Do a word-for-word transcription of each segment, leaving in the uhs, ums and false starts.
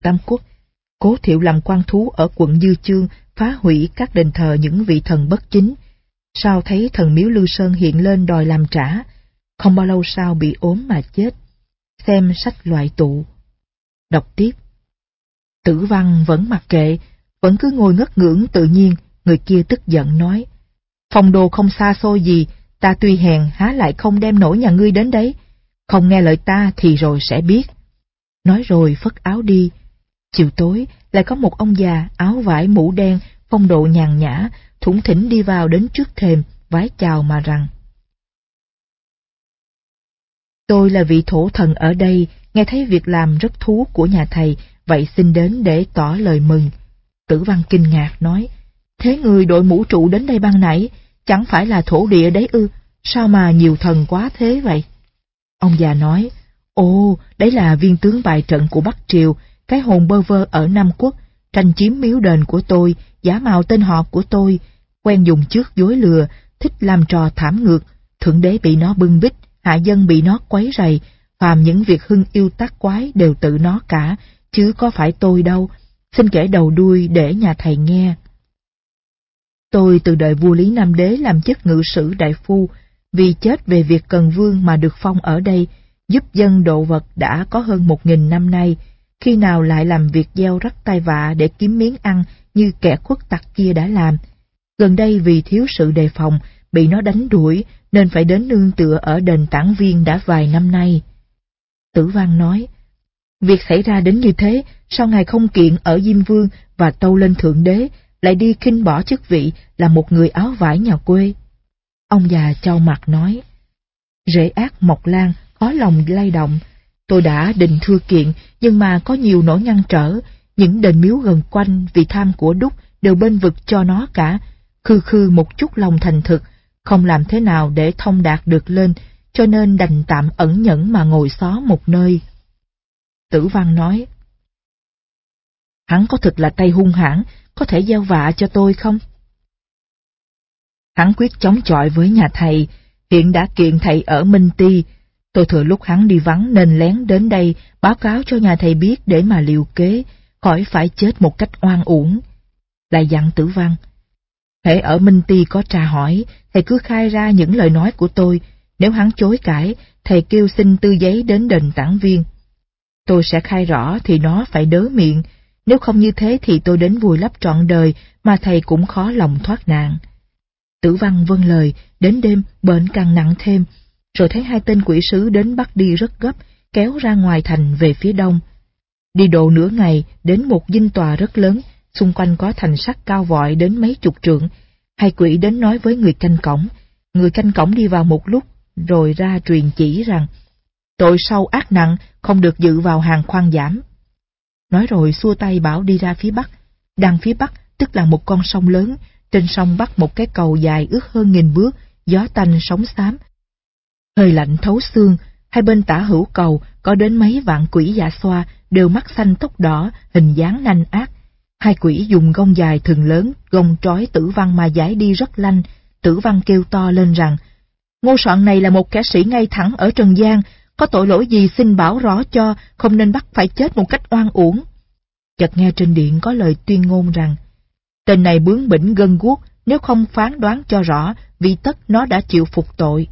Tam Quốc. Cố Thiệu làm quan thú ở quận Dư Chương, phá hủy các đền thờ những vị thần bất chính. Sau thấy thần miếu Lư Sơn hiện lên đòi làm trả, không bao lâu sau bị ốm mà chết. Xem sách loại tụ. Đọc tiếp. Tử Văn vẫn mặc kệ, vẫn cứ ngồi ngất ngưỡng tự nhiên. Người kia tức giận nói: Phong đô không xa xôi gì, ta tuy hèn há lại không đem nổi nhà ngươi đến đấy. Không nghe lời ta thì rồi sẽ biết. Nói rồi phất áo đi. Chiều tối lại có một ông già áo vải mũ đen, phong độ nhàn nhã, thủng thỉnh đi vào đến trước thềm, vái chào mà rằng: Tôi là vị thổ thần ở đây, nghe thấy việc làm rất thú của nhà thầy, vậy xin đến để tỏ lời mừng. Tử Văn kinh ngạc nói: Thế người đội mũ trụ đến đây ban nãy, chẳng phải là thổ địa đấy ư? Sao mà nhiều thần quá thế vậy? Ông già nói: Ồ, đấy là viên tướng bại trận của Bắc Triều, cái hồn bơ vơ ở Nam Quốc, tranh chiếm miếu đền của tôi, giả mạo tên họ của tôi, quen dùng trước dối lừa, thích làm trò thảm ngược. Thượng đế bị nó bưng bít, hạ dân bị nó quấy rầy, phàm những việc hưng yêu tác quái đều tự nó cả, chứ có phải tôi đâu. Xin kể đầu đuôi để nhà thầy nghe. Tôi từ đời vua Lý Nam Đế làm chức ngự sử đại phu, vì chết về việc Cần Vương mà được phong ở đây, giúp dân độ vật đã có hơn một nghìn năm nay, khi nào lại làm việc gieo rắc tai vạ để kiếm miếng ăn như kẻ khuất tặc kia đã làm. Gần đây vì thiếu sự đề phòng, bị nó đánh đuổi, nên phải đến nương tựa ở đền Tản Viên đã vài năm nay. Tử Văn nói: Việc xảy ra đến như thế, sao ngài không kiện ở Diêm Vương và tâu lên Thượng Đế, lại đi khinh bỏ chức vị là một người áo vải nhà quê? Ông già chau mặt nói: Rễ ác mọc lan, khó lòng lay động. Tôi đã định thưa kiện, nhưng mà có nhiều nỗi ngăn trở. Những đền miếu gần quanh vì tham của đúc đều bên vực cho nó cả. Khư khư một chút lòng thành thực, không làm thế nào để thông đạt được lên, cho nên đành tạm ẩn nhẫn mà ngồi xó một nơi. Tử Văn nói: Hắn có thực là tay hung hãn, có thể gieo vạ cho tôi không? Hắn quyết chống chọi với nhà thầy, hiện đã kiện thầy ở Minh Ti. Tôi thừa lúc hắn đi vắng nên lén đến đây báo cáo cho nhà thầy biết để mà liều kế, khỏi phải chết một cách oan uổng. Lại dặn Tử Văn: hễ ở Minh Ti có tra hỏi, thầy cứ khai ra những lời nói của tôi. Nếu hắn chối cãi, thầy kêu xin tư giấy đến đền Tản Viên. Tôi sẽ khai rõ thì nó phải đớ miệng, nếu không như thế thì tôi đến vùi lấp trọn đời mà thầy cũng khó lòng thoát nạn. Tử Văn vâng lời, đến đêm bệnh càng nặng thêm, rồi thấy hai tên quỷ sứ đến bắt đi rất gấp, kéo ra ngoài thành về phía đông. Đi độ nửa ngày đến một dinh tòa rất lớn, xung quanh có thành sắt cao vọi đến mấy chục trượng. Hai quỷ đến nói với người canh cổng, người canh cổng đi vào một lúc, rồi ra truyền chỉ rằng tội sâu ác nặng, không được dự vào hàng khoan giảm. Nói rồi xua tay bảo đi ra phía bắc. Đằng phía bắc tức là một con sông lớn, trên sông bắc một cái cầu dài ước hơn nghìn bước, gió tanh sóng xám, hơi lạnh thấu xương. Hai bên tả hữu cầu có đến mấy vạn quỷ dạ xoa, đều mắt xanh tóc đỏ, hình dáng nanh ác. Hai quỷ dùng gông dài thừng lớn gông trói Tử Văn mà giải đi rất lanh. Tử Văn kêu to lên rằng: Ngô Soạn này là một kẻ sĩ ngay thẳng ở trần gian, có tội lỗi gì xin bảo rõ cho, không nên bắt phải chết một cách oan uổng. Chợt nghe trên điện có lời tuyên ngôn rằng: Tên này bướng bỉnh gân guốc, nếu không phán đoán cho rõ, vì tất nó đã chịu phục tội.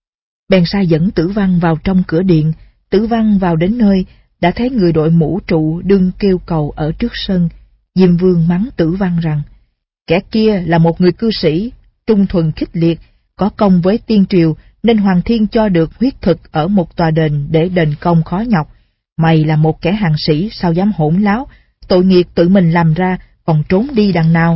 Bèn sai dẫn Tử Văn vào trong cửa điện. Tử Văn vào đến nơi, đã thấy người đội mũ trụ đương kêu cầu ở trước sân. Diêm Vương mắng Tử Văn rằng: Kẻ kia là một người cư sĩ, trung thuần khích liệt, có công với tiên triều, nên Hoàng Thiên cho được huyết thực ở một tòa đền để đền công khó nhọc. Mày là một kẻ hàng sĩ, sao dám hỗn láo, tội nghiệp tự mình làm ra, còn trốn đi đằng nào?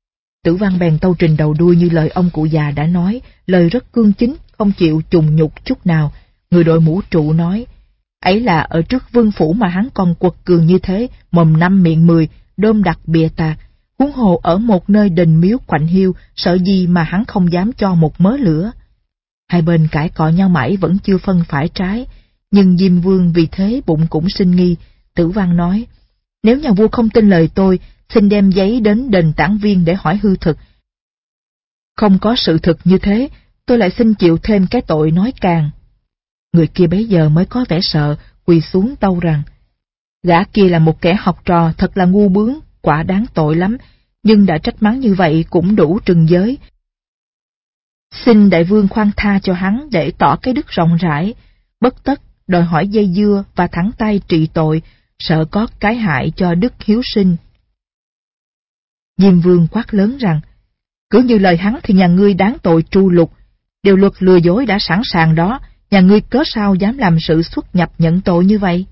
Tử Văn bèn tâu trình đầu đuôi như lời ông cụ già đã nói, lời rất cương chính, không chịu trùng nhục chút nào. Người đội mũ trụ nói: Ấy là ở trước vương phủ mà hắn còn quật cường như thế, mồm năm miệng mười, đôm đặc bịa tạc. Huống hồ ở một nơi đền miếu quạnh hiu, sợ gì mà hắn không dám cho một mớ lửa. Hai bên cãi cọ nhau mãi vẫn chưa phân phải trái, nhưng Diêm Vương vì thế bụng cũng sinh nghi. Tử Văn nói: Nếu nhà vua không tin lời tôi, xin đem giấy đến đền Tản Viên để hỏi hư thực. Không có sự thực như thế, tôi lại xin chịu thêm cái tội nói càng. Người kia bấy giờ mới có vẻ sợ, quỳ xuống tâu rằng: Gã kia là một kẻ học trò thật là ngu bướng, quả đáng tội lắm, nhưng đã trách mắng như vậy cũng đủ trừng giới. Xin đại vương khoan tha cho hắn để tỏ cái đức rộng rãi, bất tất đòi hỏi dây dưa và thẳng tay trị tội, sợ có cái hại cho đức hiếu sinh. Diêm vương quát lớn rằng, cứ như lời hắn thì nhà ngươi đáng tội tru lục, điều luật lừa dối đã sẵn sàng đó, nhà ngươi cớ sao dám làm sự xuất nhập nhận tội như vậy?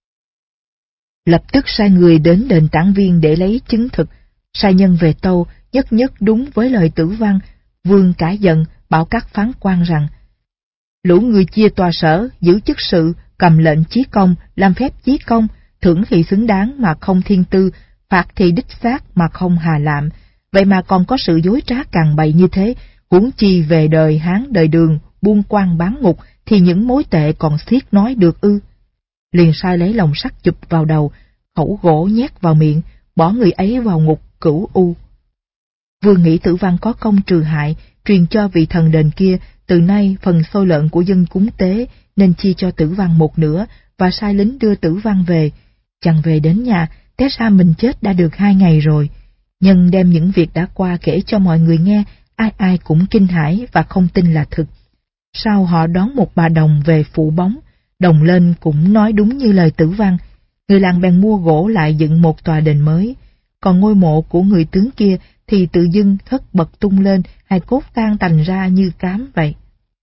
Lập tức sai người đến đền Tản Viên để lấy chứng thực, sai nhân về tâu, nhất nhất đúng với lời Tử Văn. Vương cả giận, bảo các phán quan rằng, lũ người chia tòa sở, giữ chức sự, cầm lệnh chí công, làm phép chí công, thưởng thì xứng đáng mà không thiên tư, phạt thì đích xác mà không hà lạm, vậy mà còn có sự dối trá càn bậy như thế, huống chi về đời Hán đời Đường, buôn quan bán ngục, thì những mối tệ còn xiết nói được ư? Liền sai lấy lồng sắt chụp vào đầu, khẩu gỗ nhét vào miệng, bỏ người ấy vào ngục cửu u. Vương nghĩ Tử Văn có công trừ hại, truyền cho vị thần đền kia, từ nay phần xôi lợn của dân cúng tế, nên chia cho Tử Văn một nửa, và sai lính đưa Tử Văn về. Chàng về đến nhà, té ra mình chết đã được hai ngày rồi. Nhân đem những việc đã qua kể cho mọi người nghe, ai ai cũng kinh hãi và không tin là thực. Sau họ đón một bà đồng về phụ bóng, đồng lên cũng nói đúng như lời Tử Văn. Người làng bèn mua gỗ lại dựng một tòa đền mới, còn ngôi mộ của người tướng kia thì tự dưng thất bật tung lên, hài cốt tan tành ra như cám vậy.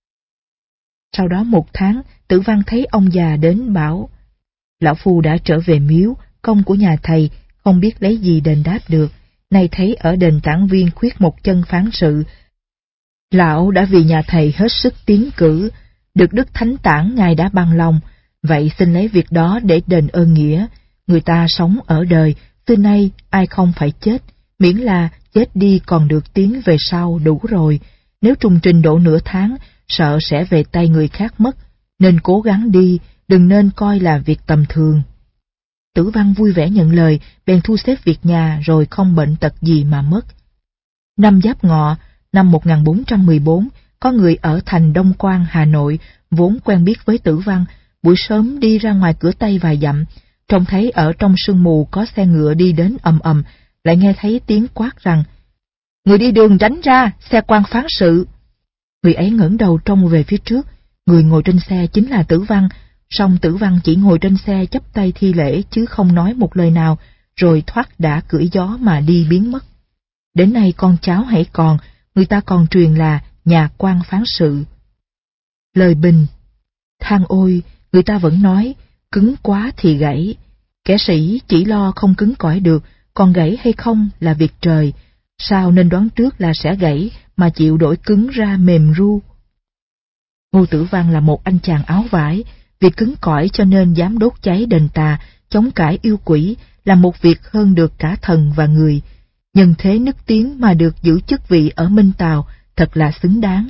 Sau đó một tháng, Tử Văn thấy ông già đến bảo, lão phu đã trở về miếu, công của nhà thầy, không biết lấy gì đền đáp được, nay thấy ở đền Tản Viên khuyết một chân phán sự. Lão đã vì nhà thầy hết sức tiến cử, được Đức Thánh Tản ngài đã bằng lòng, vậy xin lấy việc đó để đền ơn nghĩa. Người ta sống ở đời, từ nay ai không phải chết, miễn là chết đi còn được tiến về sau đủ rồi. Nếu trùng trình độ nửa tháng, sợ sẽ về tay người khác mất, nên cố gắng đi, đừng nên coi là việc tầm thường. Tử Văn vui vẻ nhận lời, bèn thu xếp việc nhà rồi không bệnh tật gì mà mất. Năm Giáp Ngọ, năm một nghìn bốn trăm mười bốn, có người ở thành Đông Quan, Hà Nội, vốn quen biết với Tử Văn, buổi sớm đi ra ngoài cửa Tây vài dặm, trông thấy ở trong sương mù có xe ngựa đi đến ầm ầm, lại nghe thấy tiếng quát rằng, người đi đường tránh ra, xe quan phán sự. Người ấy ngẩng đầu trông về phía trước, người ngồi trên xe chính là Tử Văn, song Tử Văn chỉ ngồi trên xe chắp tay thi lễ chứ không nói một lời nào, rồi thoát đã cưỡi gió mà đi biến mất. Đến nay con cháu hãy còn, người ta còn truyền là nhà quan phán sự. Lời bình, than ôi, người ta vẫn nói, cứng quá thì gãy. Kẻ sĩ chỉ lo không cứng cỏi được, còn gãy hay không là việc trời. Sao nên đoán trước là sẽ gãy mà chịu đổi cứng ra mềm ru. Ngô Tử Văn là một anh chàng áo vải, vì cứng cỏi cho nên dám đốt cháy đền tà, chống cãi yêu quỷ, là một việc hơn được cả thần và người. Nhân thế nức tiếng mà được giữ chức vị ở Minh Tào, thật là xứng đáng.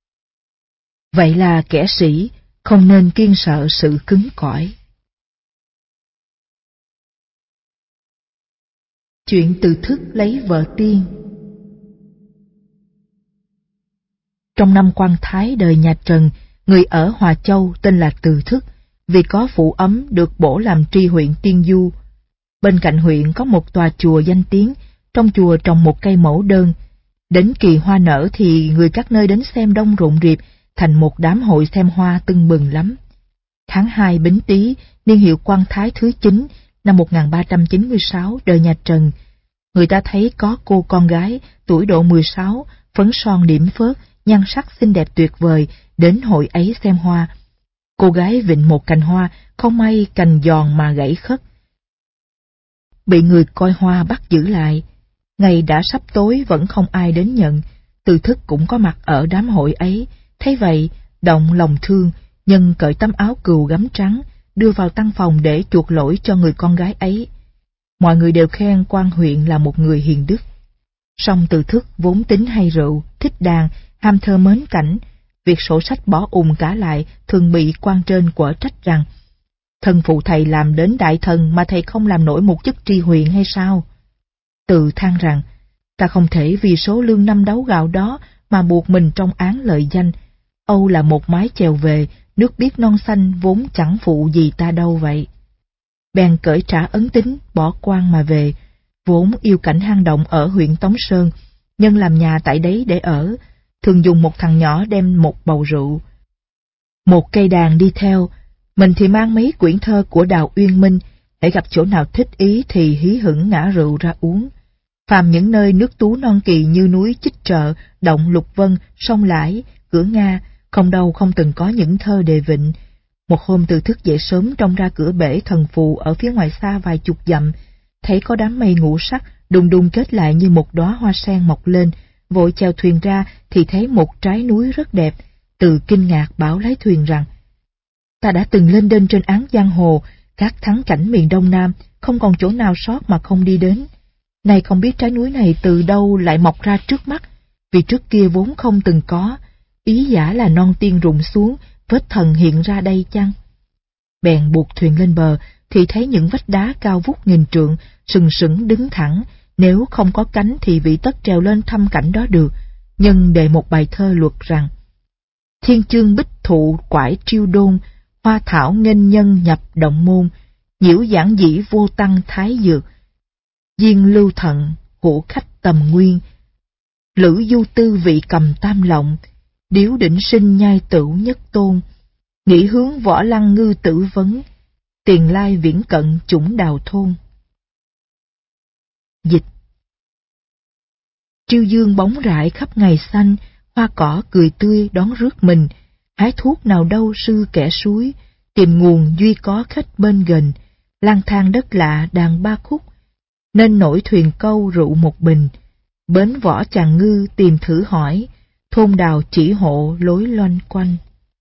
Vậy là kẻ sĩ không nên kiêng sợ sự cứng cỏi. Chuyện Từ Thức lấy vợ tiên. Trong năm Quan Thái đời nhà Trần, người ở Hòa Châu tên là Từ Thức, vì có phụ ấm được bổ làm tri huyện Tiên Du. Bên cạnh huyện có một tòa chùa danh tiếng, trong chùa trồng một cây mẫu đơn. Đến kỳ hoa nở thì người các nơi đến xem đông rộn rịp, thành một đám hội xem hoa tưng bừng lắm. Tháng hai Bính Tý, niên hiệu Quan Thái thứ chín, năm một nghìn ba trăm chín mươi sáu đời nhà Trần, người ta thấy có cô con gái tuổi độ mười sáu, phấn son điểm phớt, nhan sắc xinh đẹp tuyệt vời, đến hội ấy xem hoa. Cô gái vịn một cành hoa, không may cành giòn mà gãy khất. Bị người coi hoa bắt giữ lại. Ngày đã sắp tối vẫn không ai đến nhận. Từ Thức cũng có mặt ở đám hội ấy, thấy vậy, động lòng thương, nhân cởi tấm áo cừu gấm trắng, đưa vào tăng phòng để chuộc lỗi cho người con gái ấy. Mọi người đều khen quan huyện là một người hiền đức. Song Từ Thức vốn tính hay rượu, thích đàn, ham thơ mến cảnh, việc sổ sách bỏ ùm cả lại thường bị quan trên quở trách rằng, thân phụ thầy làm đến đại thần mà thầy không làm nổi một chức tri huyện hay sao? Từ than rằng, ta không thể vì số lương năm đấu gạo đó mà buộc mình trong án lợi danh. Âu là một mái chèo về, nước biếc non xanh vốn chẳng phụ gì ta đâu vậy. Bèn cởi trả ấn tín, bỏ quan mà về. Vốn yêu cảnh hang động ở huyện Tống Sơn, nhân làm nhà tại đấy để ở, thường dùng một thằng nhỏ đem một bầu rượu, một cây đàn đi theo. Mình thì mang mấy quyển thơ của Đào Uyên Minh, hễ gặp chỗ nào thích ý thì hí hửng ngã rượu ra uống. Phàm những nơi nước tú non kỳ như núi Chích Trợ, động Lục Vân, sông Lãi, cửa Nga, không đâu không từng có những thơ đề vịnh. Một hôm từ thức dậy sớm trông ra cửa bể Thần Phù ở phía ngoài xa vài chục dặm, thấy có đám mây ngũ sắc đùng đùng kết lại như một đóa hoa sen mọc lên, vội chèo thuyền ra thì thấy một trái núi rất đẹp. Từ kinh ngạc bảo lái thuyền rằng: ta đã từng lên đên trên áng giang hồ, các thắng cảnh miền Đông Nam, không còn chỗ nào sót mà không đi đến. Nay không biết trái núi này từ đâu lại mọc ra trước mắt, vì trước kia vốn không từng có. Ý giả là non tiên rụng xuống, vết thần hiện ra đây chăng? Bèn buộc thuyền lên bờ, thì thấy những vách đá cao vút nghìn trượng, sừng sững đứng thẳng. Nếu không có cánh thì vị tất trèo lên thăm cảnh đó được. Nhân đề một bài thơ luật rằng: thiên chương bích thụ quải triêu đôn, hoa thảo nghênh nhân nhập động môn, nhiễu giản dĩ vô tăng thái dược, diên lưu thận hữu khách tầm nguyên, lữ du tư vị cầm tam lộng, điếu đỉnh sinh nhai tửu nhất tôn, nghĩ hướng võ lăng ngư tử vấn, tiền lai viễn cận chủng đào thôn. Dịch: triêu dương bóng rải khắp ngày xanh, hoa cỏ cười tươi đón rước mình, hái thuốc nào đâu sư kẻ suối, tìm nguồn duy có khách bên gần, lang thang đất lạ đàn ba khúc, nên nổi thuyền câu rượu một bình, bến võ chàng ngư tìm thử hỏi, thôn đào chỉ hộ lối loanh quanh.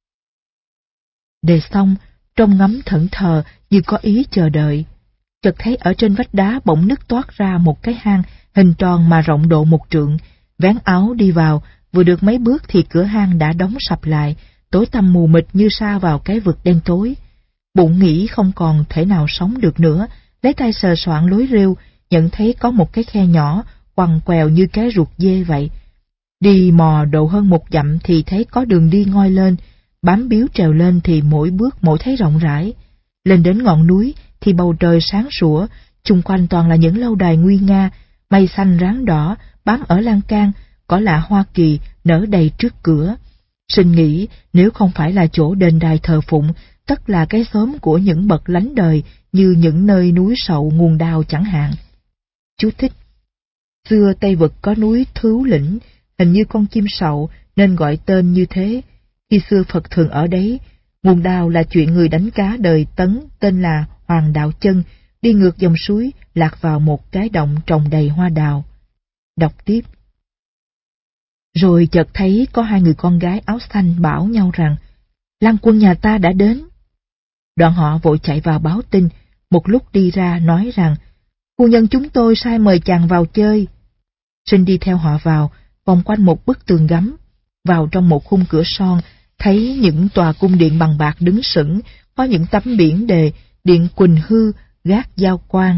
Đề xong, trông ngắm thẫn thờ như có ý chờ đợi. Chợt thấy ở trên vách đá bỗng nứt toát ra một cái hang hình tròn mà rộng độ một trượng. Vén áo đi vào, vừa được mấy bước thì cửa hang đã đóng sập lại, tối tăm mù mịt như sa vào cái vực đen tối. Bụng nghĩ không còn thể nào sống được nữa, lấy tay sờ soạng lối rêu, nhận thấy có một cái khe nhỏ, quằn quèo như cái ruột dê vậy. Đi mò độ hơn một dặm thì thấy có đường đi ngoi lên, bám biếu trèo lên thì mỗi bước mỗi thấy rộng rãi. Lên đến ngọn núi thì bầu trời sáng sủa, chung quanh toàn là những lâu đài nguy nga, mây xanh ráng đỏ bám ở lan can, cỏ lạ Hoa Kỳ nở đầy trước cửa. Sinh nghĩ nếu không phải là chỗ đền đài thờ phụng, tất là cái xóm của những bậc lánh đời, như những nơi núi Sậu nguồn đào chẳng hạn. Chú thích: xưa Tây Vực có núi Thứu Lĩnh, hình như con chim sậu nên gọi tên như thế. Khi xưa Phật thường ở đấy. Nguồn đào là chuyện người đánh cá đời Tấn tên là Hoàng Đạo Chân, đi ngược dòng suối lạc vào một cái động trồng đầy hoa đào. Đọc tiếp. Rồi chợt thấy có hai người con gái áo xanh bảo nhau rằng: lang quân nhà ta đã đến. Đoạn họ vội chạy vào báo tin, một lúc đi ra nói rằng: phu nhân chúng tôi sai mời chàng vào chơi. Sinh đi theo họ vào, vòng quanh một bức tường gấm, vào trong một khung cửa son, thấy những tòa cung điện bằng bạc đứng sững, có những tấm biển đề Điện Quỳnh Hư, gác Giao Quan.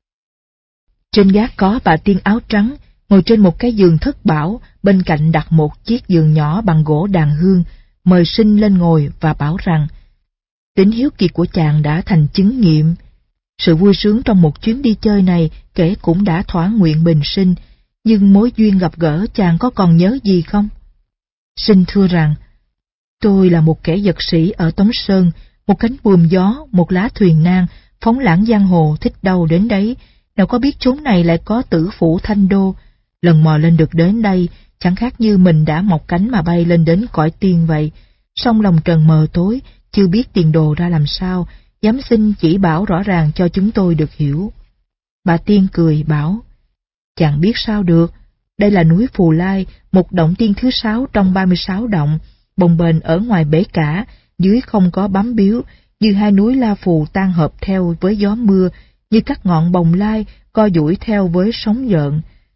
Trên gác có bà tiên áo trắng, ngồi trên một cái giường thất bảo, bên cạnh đặt một chiếc giường nhỏ bằng gỗ đàn hương, mời Sinh lên ngồi và bảo rằng: tính hiếu kỳ của chàng đã thành chứng nghiệm. Sự vui sướng trong một chuyến đi chơi này kể cũng đã thỏa nguyện bình sinh, nhưng mối duyên gặp gỡ chàng có còn nhớ gì không? Sinh thưa rằng: tôi là một kẻ vật sĩ ở Tống Sơn, một cánh buồm gió, một lá thuyền nan, phóng lãng giang hồ, thích đâu đến đấy. Nào có biết chốn này lại có tử phủ Thanh Đô. Lần mò lên được đến đây, chẳng khác như mình đã mọc cánh mà bay lên đến cõi tiên vậy. Song lòng trần mờ tối, chưa biết tiền đồ ra làm sao, dám xin chỉ bảo rõ ràng cho chúng tôi được hiểu. Bà tiên cười bảo: chàng biết sao được, đây là núi Phù Lai, một động tiên thứ sáu trong ba mươi sáu động, bồng bềnh ở ngoài bể cả, dưới không có bám biếu, như hai núi La Phù tan hợp theo với gió mưa, như các ngọn bồng lai co duỗi theo với sóng gợn.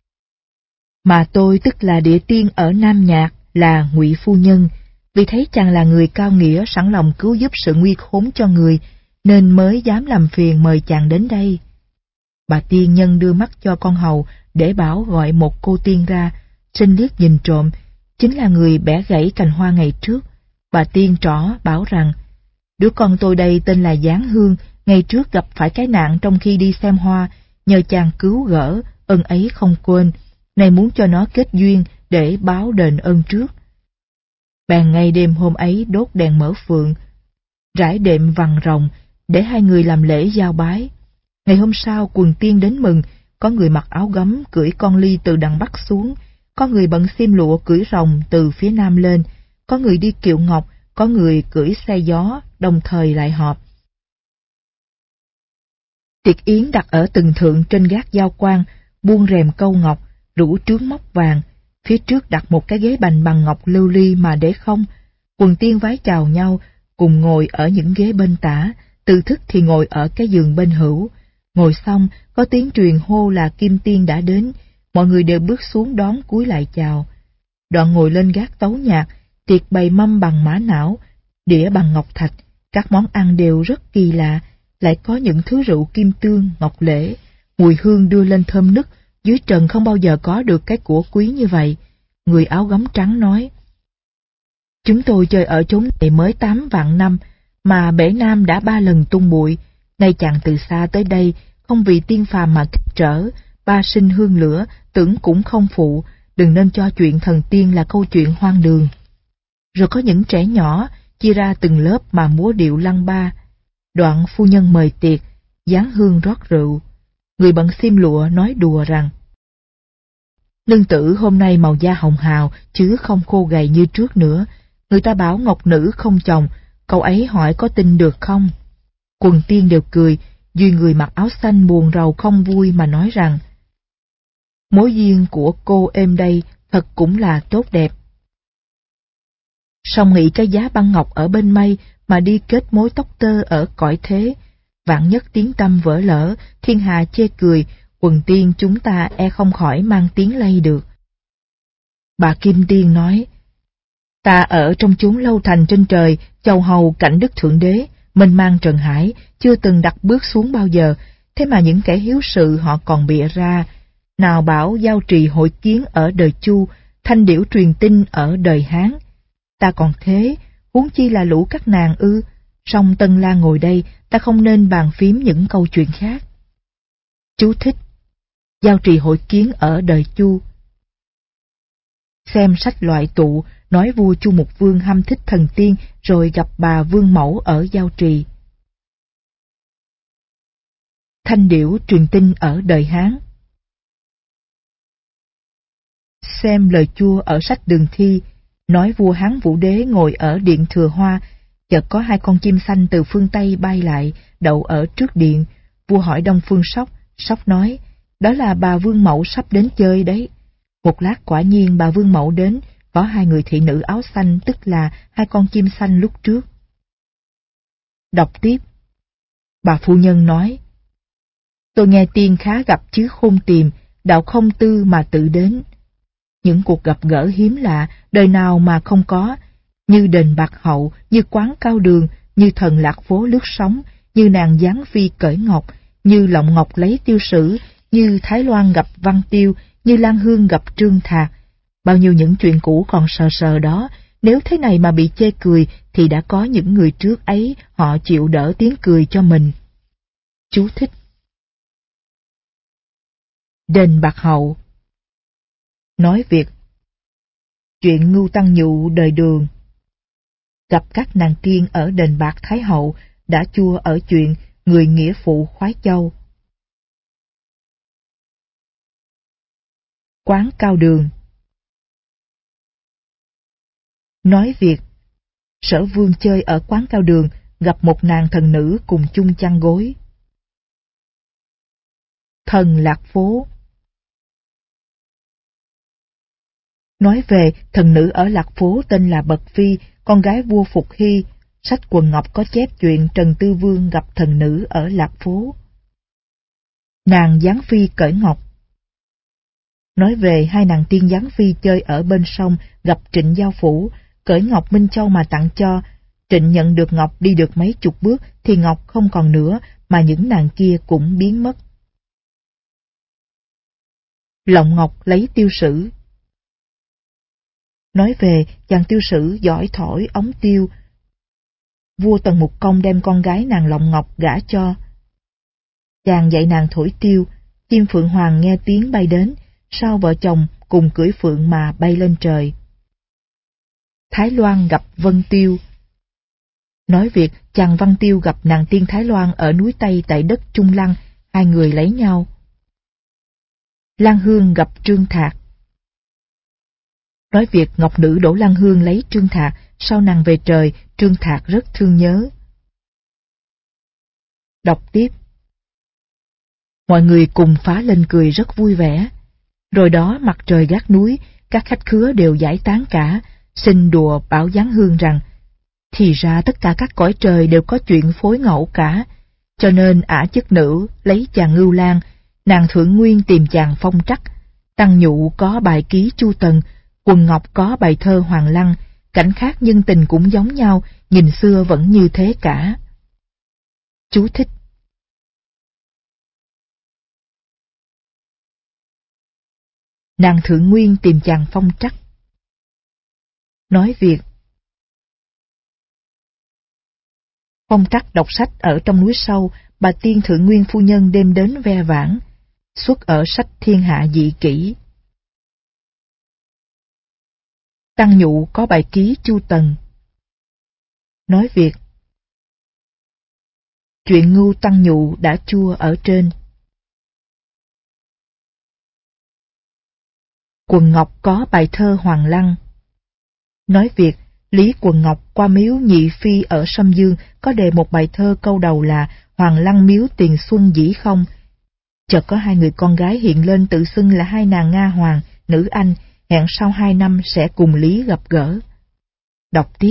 Mà tôi tức là địa tiên ở Nam Nhạc, là Ngụy phu nhân, vì thấy chàng là người cao nghĩa, sẵn lòng cứu giúp sự nguy khốn cho người, nên mới dám làm phiền mời chàng đến đây. Bà tiên nhân đưa mắt cho con hầu để bảo gọi một cô tiên ra. Sinh liếc nhìn trộm, chính là người bẻ gãy cành hoa ngày trước. Bà tiên trỏ bảo rằng: đứa con tôi đây tên là Giáng Hương, Ngày trước gặp phải cái nạn trong khi đi xem hoa, nhờ chàng cứu gỡ, ơn ấy không quên, nay muốn cho nó kết duyên để báo đền ơn trước. Bèn ngay đêm hôm ấy đốt đèn mở phượng, rải đệm vằn rồng, để hai người làm lễ giao bái. Ngày hôm sau quần tiên đến mừng, có người mặc áo gấm cưỡi con ly từ đằng bắc xuống, có người bận xiêm lụa cưỡi rồng từ phía nam lên, có người đi kiệu ngọc, có người cưỡi xe gió, đồng thời lại họp. Tiệc yến đặt ở tầng thượng trên gác giao quan, buông rèm câu ngọc, rủ trướng móc vàng, phía trước đặt một cái ghế bành bằng ngọc lưu ly mà để không. Quần tiên vái chào nhau, cùng ngồi ở những ghế bên tả, Từ Thức thì ngồi ở cái giường bên hữu. Ngồi xong, có tiếng truyền hô là Kim Tiên đã đến, mọi người đều bước xuống đón cúi lại chào. Đoạn ngồi lên gác tấu nhạc, tiệc bày mâm bằng mã não, đĩa bằng ngọc thạch, các món ăn đều rất kỳ lạ, lại có những thứ rượu kim tương, ngọc lễ, mùi hương đưa lên thơm nức, dưới trần không bao giờ có được cái của quý như vậy. Người áo gấm trắng nói: Chúng tôi chơi ở chốn này mới tám vạn năm, mà bể Nam đã ba lần tung bụi, nay chàng từ xa tới đây, không vì tiên phàm mà kích trở, ba sinh hương lửa, tưởng cũng không phụ, đừng nên cho chuyện thần tiên là câu chuyện hoang đường. Rồi có những trẻ nhỏ, chia ra từng lớp mà múa điệu lăng ba. Đoạn phu nhân mời tiệc, giáng hương rót rượu. Người bận xiêm lụa nói đùa rằng: Nương tử hôm nay màu da hồng hào, chứ không khô gầy như trước nữa. Người ta bảo ngọc nữ không chồng, cậu ấy hỏi có tin được không? Quần tiên đều cười, duy người mặc áo xanh buồn rầu không vui mà nói rằng: Mối duyên của cô êm đây thật cũng là tốt đẹp. Song nghĩ cái giá băng ngọc ở bên mây mà đi kết mối tóc tơ ở cõi thế, vạn nhất tiếng tăm vỡ lỡ, thiên hạ chê cười, quần tiên chúng ta e không khỏi mang tiếng lây được. Bà Kim Tiên nói: Ta ở trong chốn lâu thành trên trời, chầu hầu cảnh đức thượng đế, mênh mang trần hải, chưa từng đặt bước xuống bao giờ, thế mà những kẻ hiếu sự họ còn bịa ra. Nào bảo giao trì hội kiến ở đời Chu, thanh điểu truyền tin ở đời Hán. Ta còn thế, huống chi là lũ các nàng ư? Song Tân La ngồi đây, ta không nên bàn phím những câu chuyện khác. Chú thích: Giao trì hội kiến ở đời Chu. Xem sách loại tụ, nói vua Chu Mục Vương hăm thích thần tiên rồi gặp bà Vương Mẫu ở Giao Trì. Thanh điểu truyền tin ở đời Hán. Xem lời chua ở sách Đường Thi, nói vua Hán Vũ Đế ngồi ở điện Thừa Hoa, chợt có hai con chim xanh từ phương Tây bay lại, đậu ở trước điện. Vua hỏi Đông Phương Sóc, Sóc nói: Đó là bà Vương Mẫu sắp đến chơi đấy. Một lát quả nhiên bà Vương Mẫu đến, có hai người thị nữ áo xanh, tức là hai con chim xanh lúc trước. Đọc tiếp. Bà phu nhân nói: Tôi nghe tiên khá gặp chứ khôn tìm, đạo không tư mà tự đến. Những cuộc gặp gỡ hiếm lạ, đời nào mà không có, như đền Bạc Hậu, như quán Cao Đường, như thần lạc phố lướt sóng, như nàng giáng phi cởi ngọc, như Lộng Ngọc lấy tiêu sử, như Thái Loan gặp Văn Tiêu, như Lan Hương gặp Trương Thạc. Bao nhiêu những chuyện cũ còn sờ sờ đó, nếu thế này mà bị chê cười thì đã có những người trước ấy họ chịu đỡ tiếng cười cho mình. Chú thích: Đền Bạc Hậu nói việc chuyện Ngưu Tăng Nhụ đời Đường. Gặp các nàng tiên ở đền Bạc Thái Hậu, đã chua ở chuyện người nghĩa phụ khoái châu. Quán Cao Đường nói việc Sở Vương chơi ở quán Cao Đường, gặp một nàng thần nữ cùng chung chăn gối. Thần Lạc Phố nói về thần nữ ở Lạc Phố tên là Bật Phi, con gái vua Phục Hy. Sách Quần Ngọc có chép chuyện Trần Tư Vương gặp thần nữ ở Lạc Phố. Nàng Giáng Phi cởi ngọc nói về hai nàng tiên Giáng Phi chơi ở bên sông, gặp Trịnh Giao Phủ, cởi ngọc Minh Châu mà tặng cho. Trịnh nhận được ngọc đi được mấy chục bước thì ngọc không còn nữa, mà những nàng kia cũng biến mất. Lộng Ngọc lấy tiêu sử nói về chàng tiêu sử giỏi thổi ống tiêu. Vua Tần Mục Công đem con gái nàng Lộng Ngọc gả cho. Chàng dạy nàng thổi tiêu, chim phượng hoàng nghe tiếng bay đến, sau vợ chồng cùng cưỡi phượng mà bay lên trời. Thái Loan gặp Vân Tiêu. Nói việc chàng Văn Tiêu gặp nàng tiên Thái Loan ở núi Tây tại đất Trung Lăng, hai người lấy nhau. Lan Hương gặp Trương Thạc. Nói việc ngọc nữ Đỗ Lan Hương lấy Trương Thạc, sau nàng về trời, Trương Thạc rất thương nhớ. Đọc tiếp. Mọi người cùng phá lên cười rất vui vẻ. Rồi đó mặt trời gác núi, các khách khứa đều giải tán cả, xin đùa bảo Giáng Hương rằng, thì ra tất cả các cõi trời đều có chuyện phối ngẫu cả, cho nên ả chức nữ lấy chàng Ngưu Lang, nàng Thượng Nguyên tìm chàng Phong Trắc, Tăng Nhụ có bài ký Chu Tần, Quần Ngọc có bài thơ Hoàng Lăng, cảnh khác nhưng tình cũng giống nhau, nhìn xưa vẫn như thế cả. Chú thích. Nàng Thượng Nguyên tìm chàng Phong Trắc. Nói việc Phong Trắc đọc sách ở trong núi sâu, bà tiên Thượng Nguyên phu nhân đêm đến ve vãn, xuất ở sách Thiên Hạ Dị Kỷ. Tăng Nhụ có bài ký Chu Tần. Nói việc chuyện Ngưu Tăng Nhụ đã chua ở trên. Quần Ngọc có bài thơ Hoàng Lăng. Nói việc Lý Quần Ngọc qua miếu Nhị Phi ở Sâm Dương có đề một bài thơ câu đầu là Hoàng Lăng miếu tiền xuân dĩ không. Chợt có hai người con gái hiện lên tự xưng là hai nàng Nga Hoàng, nữ Anh, hẹn sau hai năm sẽ cùng Lý gặp gỡ. Đọc tiếp.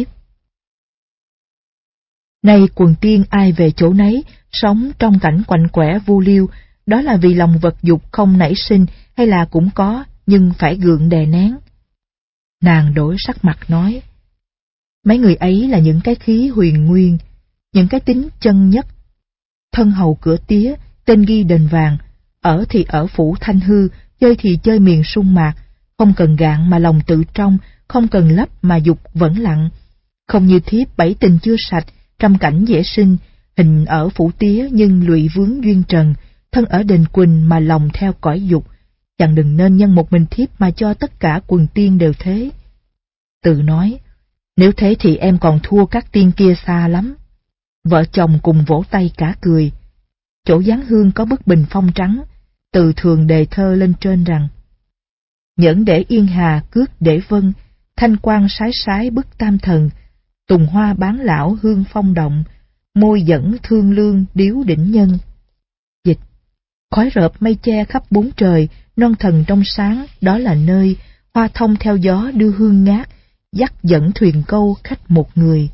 Nay quần tiên ai về chỗ nấy, sống trong cảnh quạnh quẻ vu liêu, đó là vì lòng vật dục không nảy sinh, hay là cũng có, nhưng phải gượng đè nén. Nàng đổi sắc mặt nói, mấy người ấy là những cái khí huyền nguyên, những cái tính chân nhất. Thân hầu cửa tía, tên ghi đền vàng, ở thì ở phủ Thanh Hư, chơi thì chơi miền sung mạc, không cần gạn mà lòng tự trong, không cần lấp mà dục vẫn lặng. Không như thiếp bảy tình chưa sạch, trăm cảnh dễ sinh, hình ở phủ tía nhưng lụy vướng duyên trần, thân ở đền Quỳnh mà lòng theo cõi dục. Chàng đừng nên nhân một mình thiếp mà cho tất cả quần tiên đều thế. Tự nói, nếu thế thì em còn thua các tiên kia xa lắm. Vợ chồng cùng vỗ tay cả cười. Chỗ Giáng Hương có bức bình phong trắng, Từ thường đề thơ lên trên rằng: Nhẫn để yên hà cước để vân, thanh quan sái sái bức tam thần, tùng hoa bán lão hương phong động, môi dẫn thương lương điếu đỉnh nhân. Dịch: khói rợp mây che khắp bốn trời, non thần trong sáng, đó là nơi hoa thông theo gió đưa hương ngát, dắt dẫn thuyền câu khách một người.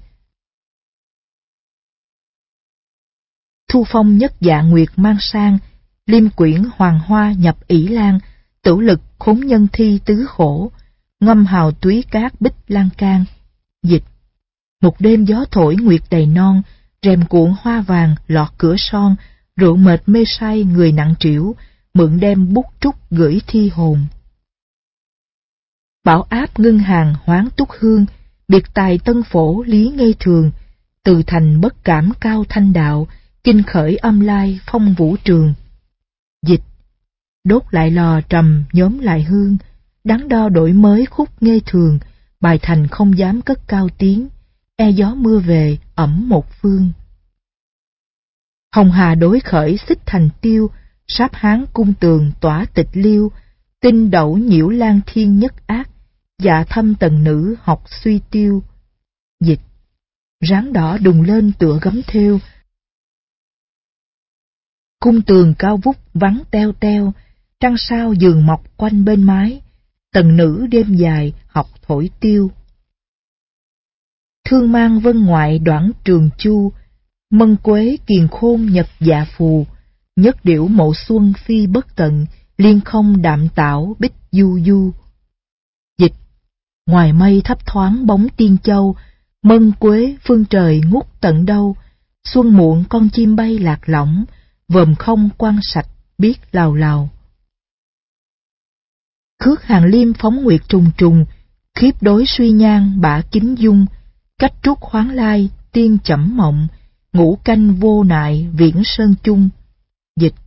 Thu phong nhất dạ nguyệt mang sang, liêm quyển hoàng hoa nhập ỷ lan, tửu lực khốn nhân thi tứ khổ, ngâm hào túy cát bích lan can. Dịch: một đêm gió thổi nguyệt đầy non, rèm cuộn hoa vàng lọt cửa son, rượu mệt mê say người nặng trĩu, mượn đem bút trúc gửi thi hồn. Bảo áp ngưng hàng hoán túc hương, biệt tài tân phổ lý ngây thường, từ thành bất cảm cao thanh đạo, kinh khởi âm lai phong vũ trường. Dịch: đốt lại lò trầm nhóm lại hương, đắn đo đổi mới khúc ngây thường, bài thành không dám cất cao tiếng, e gió mưa về ẩm một phương. Hồng hà đối khởi xích thành tiêu, sáp hán cung tường tỏa tịch liêu, tinh đẩu nhiễu lan thiên nhất ác, dạ thâm tần nữ học suy tiêu. Dịch: ráng đỏ đùng lên tựa gấm thêu, cung tường cao vút vắng teo teo, trăng sao giường mọc quanh bên mái, tần nữ đêm dài học thổi tiêu. Thương mang vân ngoại đoản trường chu, mân quế kiền khôn nhật dạ phù, nhất điểu mộ xuân phi bất tận, liên không đạm tảo bích du du. Dịch: ngoài mây thấp thoáng bóng tiên châu, mân quế phương trời ngút tận đâu, xuân muộn con chim bay lạc lõng, vòm không quang sạch biết lào lào. Khước hàng liêm phóng nguyệt trùng trùng, khiếp đối suy nhan bả kính dung, cách trút khoáng lai tiên chẩm mộng, ngũ canh vô nại viễn sơn chung. Dịch: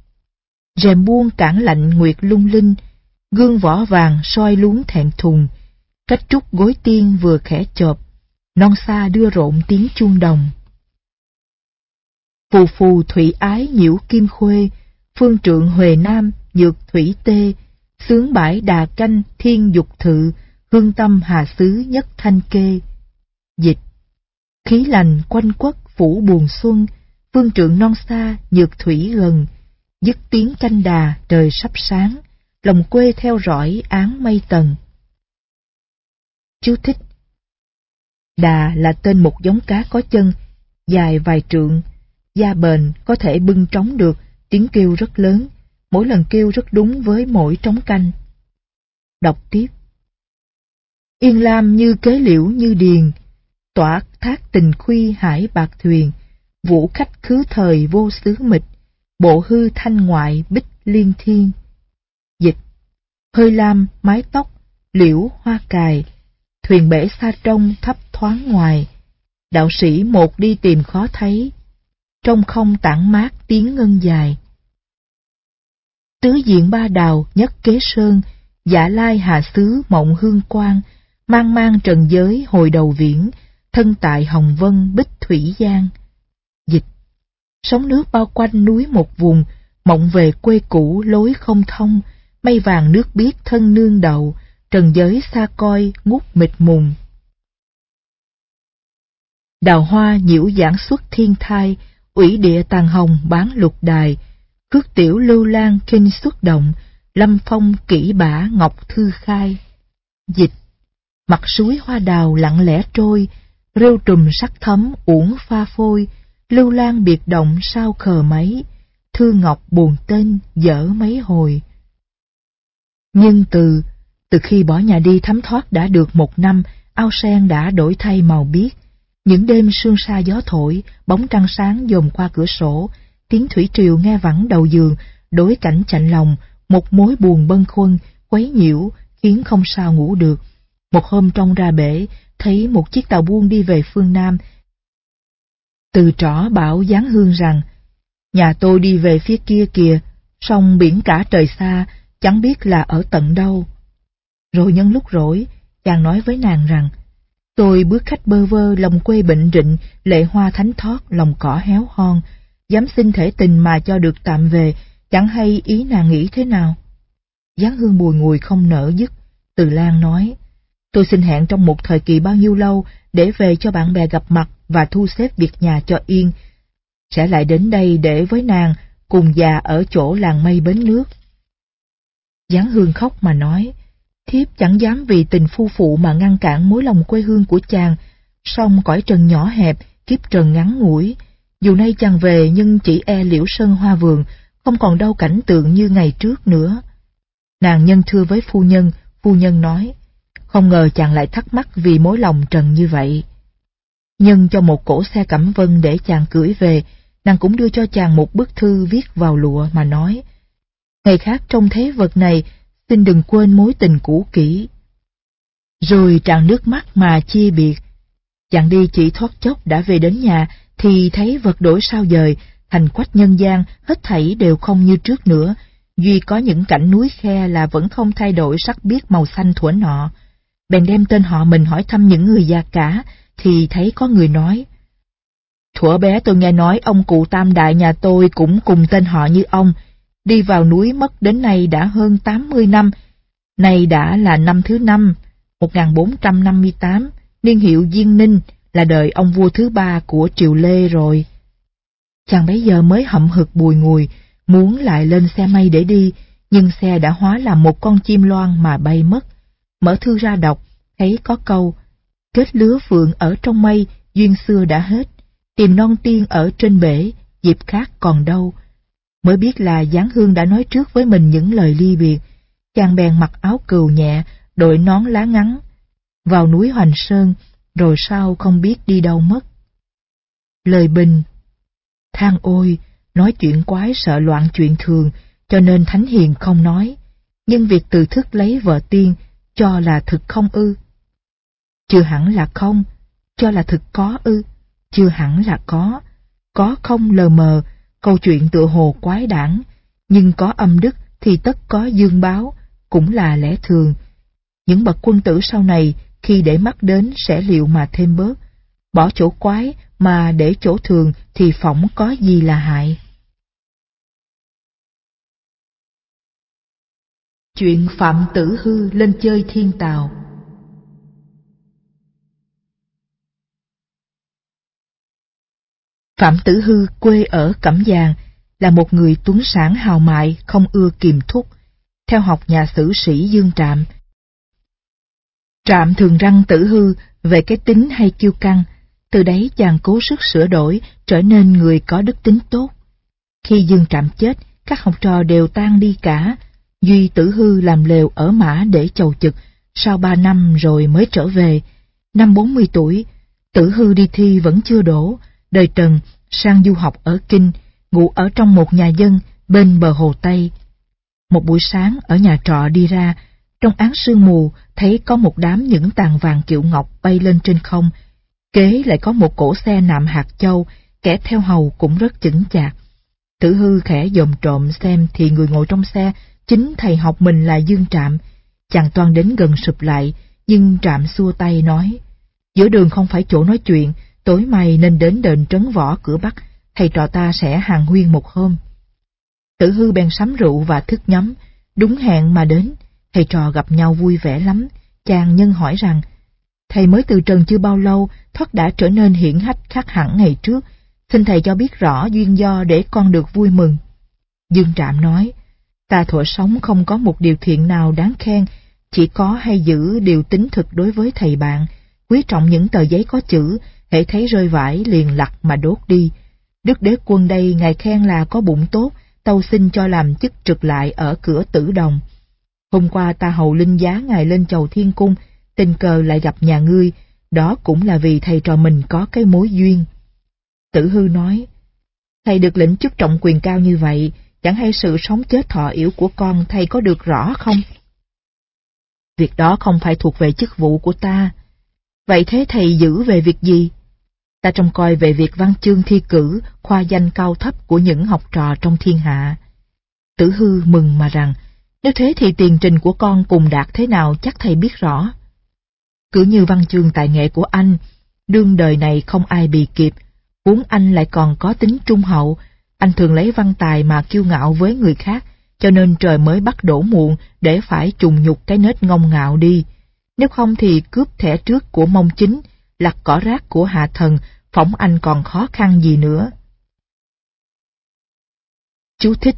Rèm buông cản lạnh nguyệt lung linh, gương vỏ vàng soi luống thẹn thùng, cách trúc gối tiên vừa khẽ chộp, non xa đưa rộn tiếng chuông đồng. Phù phù thủy ái nhiễu kim khuê, phương trượng Huệ Nam nhược thủy tê, xướng bãi đà canh thiên dục thự, hương tâm hà xứ nhất thanh kê. Dịch: khí lành quanh quất phủ buồn xuân, phương trượng non xa nhược thủy gần, dứt tiếng canh đà trời sắp sáng, lòng quê theo dõi áng mây tầng. Chú thích: đà là tên một giống cá có chân dài vài trượng, da bền, có thể bưng trống được, tiếng kêu rất lớn, mỗi lần kêu rất đúng với mỗi trống canh. Đọc tiếp: yên lam như kế liễu như điền, tỏa thác tình khuy hải bạc thuyền, vũ khách khứ thời vô xứ mịch, bộ hư thanh ngoại bích liên thiên. Dịch: hơi lam mái tóc, liễu hoa cài, thuyền bể xa trong thấp thoáng ngoài, đạo sĩ một đi tìm khó thấy, trong không tản mát tiếng ngân dài. Tứ diện ba đào nhất kế sơn, dạ lai hà xứ mộng hương quang, mang mang trần giới hồi đầu viễn, thân tại hồng vân bích thủy giang. Dịch: sóng nước bao quanh núi một vùng, mộng về quê cũ lối không thông, mây vàng nước biếc thân nương đậu, trần giới xa coi ngút mịt mùng. Đào hoa nhiễu giảng xuất thiên thai, ủy địa tàn hồng bán lục đài, cước tiểu lưu lan kinh xuất động, lâm phong kỹ bả ngọc thư khai. Dịch: mặt suối hoa đào lặng lẽ trôi, rêu trùm sắc thấm uổng pha phôi, lưu lan biệt động sao khờ mấy, thư ngọc buồn tên dở mấy hồi. Nhưng từ từ khi bỏ nhà đi thấm thoát đã được một năm, ao sen đã đổi thay màu biếc. Những đêm sương sa gió thổi, bóng trăng sáng dòm qua cửa sổ, tiếng thủy triều nghe vẳng đầu giường, đối cảnh chạnh lòng, một mối buồn bâng khuâng quấy nhiễu khiến không sao ngủ được. Một hôm trông ra bể, thấy một chiếc tàu buôn đi về phương Nam. Từ trỏ bảo Giáng Hương rằng: nhà tôi đi về phía kia kìa, sông biển cả trời xa, chẳng biết là ở tận đâu. Rồi nhân lúc rỗi, chàng nói với nàng rằng: tôi bước khách bơ vơ, lòng quê bệnh rịnh, lệ hoa thánh thót, lòng cỏ héo hon, dám xin thể tình mà cho được tạm về, chẳng hay ý nàng nghĩ thế nào. Giáng Hương bùi ngùi không nỡ dứt. Từ Lan nói: tôi xin hẹn trong một thời kỳ bao nhiêu lâu để về cho bạn bè gặp mặt và thu xếp việc nhà cho yên, sẽ lại đến đây để với nàng cùng già ở chỗ làng mây bến nước. Giáng Hương khóc mà nói: thiếp chẳng dám vì tình phu phụ mà ngăn cản mối lòng quê hương của chàng, song cõi trần nhỏ hẹp, kiếp trần ngắn ngủi, dù nay chàng về nhưng chỉ e liễu sơn hoa vườn, không còn đâu cảnh tượng như ngày trước nữa. Nàng nhân thưa với phu nhân, phu nhân nói: không ngờ chàng lại thắc mắc vì mối lòng trần như vậy. Nhân cho một cỗ xe cẩm vân để chàng cưỡi về, nàng cũng đưa cho chàng một bức thư viết vào lụa mà nói: ngày khác trong thế vật này, xin đừng quên mối tình cũ kỹ. Rồi tràn nước mắt mà chia biệt. Chàng đi chỉ thoát chốc đã về đến nhà, thì thấy vật đổi sao dời, thành quách nhân gian, hết thảy đều không như trước nữa, duy có những cảnh núi khe là vẫn không thay đổi sắc biếc màu xanh thuở nọ. Bèn đem tên họ mình hỏi thăm những người già cả, thì thấy có người nói: thuở bé tôi nghe nói ông cụ tam đại nhà tôi cũng cùng tên họ như ông, đi vào núi mất đến nay đã hơn tám mươi năm, nay đã là năm thứ năm, một nghìn bốn trăm năm mươi tám, niên hiệu Diên Ninh, là đời ông vua thứ ba của triều Lê rồi. Chàng bấy giờ mới hậm hực bùi ngùi, muốn lại lên xe mây để đi, nhưng xe đã hóa làm một con chim loan mà bay mất. Mở thư ra đọc, thấy có câu: kết lứa phượng ở trong mây, duyên xưa đã hết, tìm non tiên ở trên bể, dịp khác còn đâu. Mới biết là Giáng Hương đã nói trước với mình những lời ly biệt. Chàng bèn mặc áo cừu nhẹ, đội nón lá ngắn, vào núi Hoành Sơn, rồi sau không biết đi đâu mất. Lời bình: than ôi, nói chuyện quái sợ loạn chuyện thường, cho nên thánh hiền không nói, nhưng việc từ thức lấy vợ tiên, cho là thực không ư? Chưa hẳn là không. Cho là thực có ư? Chưa hẳn là có. Có không lờ mờ, câu chuyện tựa hồ quái đản, nhưng có âm đức thì tất có dương báo, cũng là lẽ thường. Những bậc quân tử sau này khi để mắt đến sẽ liệu mà thêm bớt, bỏ chỗ quái mà để chỗ thường thì phỏng có gì là hại. Chuyện Phạm Tử Hư lên chơi thiên tào. Phạm Tử Hư quê ở Cẩm Giàng, là một người tuấn sản hào mại, không ưa kiềm thúc, theo học nhà sử sĩ Dương Trạm. Trạm thường răn Tử Hư về cái tính hay kiêu căng, từ đấy chàng cố sức sửa đổi, trở nên người có đức tính tốt. Khi Dương Trạm chết, các học trò đều tan đi cả, duy Tử Hư làm lều ở Mã để chầu chực, sau ba năm rồi mới trở về. Năm bốn mươi tuổi, Tử Hư đi thi vẫn chưa đỗ, đời Trần sang du học ở Kinh, ngủ ở trong một nhà dân bên bờ hồ Tây. Một buổi sáng ở nhà trọ đi ra, trong áng sương mù thấy có một đám những tàn vàng kiệu ngọc bay lên trên không, kế lại có một cỗ xe nạm hạt châu, kẻ theo hầu cũng rất chững chạc. Tử Hư khẽ dòm trộm xem thì người ngồi trong xe chính thầy học mình là Dương Trạm. Chàng toan đến gần sụp lại, nhưng Trạm xua tay nói: giữa đường không phải chỗ nói chuyện, tối mai nên đến đền Trấn Võ cửa Bắc, thầy trò ta sẽ hàn huyên một hôm. Tử Hư bèn sắm rượu và thức nhắm, đúng hẹn mà đến. Thầy trò gặp nhau vui vẻ lắm. Chàng nhân hỏi rằng: thầy mới từ trần chưa bao lâu, thoát đã trở nên hiển hách khác hẳn ngày trước, xin thầy cho biết rõ duyên do để con được vui mừng. Dương Trạm nói: ta thuở sống không có một điều thiện nào đáng khen, chỉ có hay giữ điều tính thực đối với thầy bạn, quý trọng những tờ giấy có chữ, hễ thấy rơi vãi liền lặt mà đốt đi. Đức Đế Quân đây ngài khen là có bụng tốt, tâu xin cho làm chức trực lại ở cửa Tử Đồng. Hôm qua ta hầu linh giá ngài lên chầu Thiên Cung, tình cờ lại gặp nhà ngươi, đó cũng là vì thầy trò mình có cái mối duyên. Tử Hư nói: thầy được lệnh chức trọng quyền cao như vậy, chẳng hay sự sống chết thọ yểu của con thầy có được rõ không? Việc đó không phải thuộc về chức vụ của ta. Vậy thế thầy giữ về việc gì? Ta trông coi về việc văn chương thi cử, khoa danh cao thấp của những học trò trong thiên hạ. Tử Hư mừng mà rằng: nếu thế thì tiền trình của con cùng đạt thế nào chắc thầy biết rõ. Cứ như văn chương tài nghệ của anh, đương đời này không ai bì kịp, huống anh lại còn có tính trung hậu. Anh thường lấy văn tài mà kiêu ngạo với người khác, cho nên trời mới bắt đổ muộn để phải trùng nhục cái nết ngông ngạo đi. Nếu không thì cướp thẻ trước của Mông Chính, lặt cỏ rác của Hạ Thần, phỏng anh còn khó khăn gì nữa. Chú thích: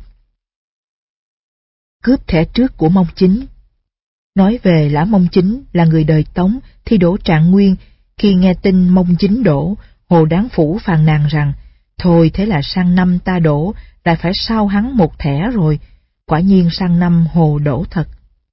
cướp thẻ trước của Mông Chính. Nói về Lã Mông Chính là người đời Tống, thi đỗ Trạng Nguyên. Khi nghe tin Mông Chính đỗ, Hồ Đáng Phủ phàn nàn rằng: thôi thế là sang năm ta đỗ, lại phải sao hắn một thẻ rồi. Quả nhiên sang năm Hồ đỗ thật.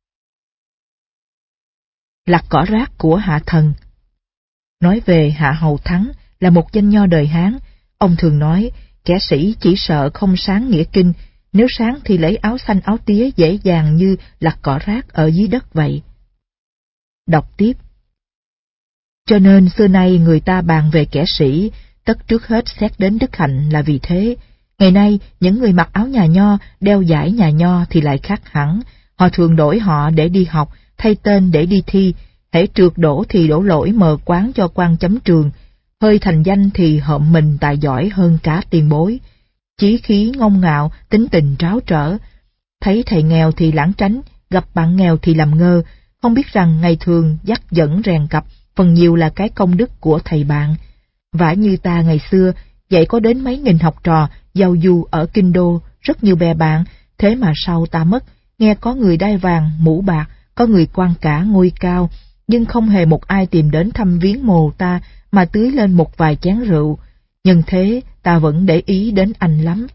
Lặt cỏ rác của Hạ Thần. Nói về Hạ Hầu Thắng là một danh nho đời Hán. Ông thường nói: kẻ sĩ chỉ sợ không sáng nghĩa kinh, nếu sáng thì lấy áo xanh áo tía dễ dàng như lặt cỏ rác ở dưới đất vậy. Đọc tiếp: cho nên xưa nay người ta bàn về kẻ sĩ, tất trước hết xét đến đức hạnh là vì thế. Ngày nay những người mặc áo nhà nho, đeo dải nhà nho thì lại khác hẳn. Họ thường đổi họ để đi học, thay tên để đi thi. Hễ trượt đổ thì đổ lỗi mờ quáng cho quan chấm trường, hơi thành danh thì hợm mình tài giỏi hơn cả tiền bối. Chí khí ngông ngạo, tính tình tráo trở. Thấy thầy nghèo thì lãng tránh, gặp bạn nghèo thì làm ngơ, không biết rằng ngày thường dắt dẫn rèn cặp phần nhiều là cái công đức của thầy bạn. Vả như ta ngày xưa dạy có đến mấy nghìn học trò giàu du ở Kinh Đô, rất nhiều bè bạn, thế mà sau ta mất, nghe có người đai vàng mũ bạc, có người quan cả ngôi cao, nhưng không hề một ai tìm đến thăm viếng mồ ta mà tưới lên một vài chén rượu. Nhân thế ta vẫn để ý đến anh lắm.